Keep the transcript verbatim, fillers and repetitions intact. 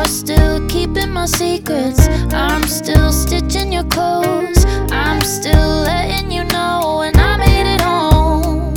still keeping my secrets. I'm still stitching your clothes. I'm still letting you know when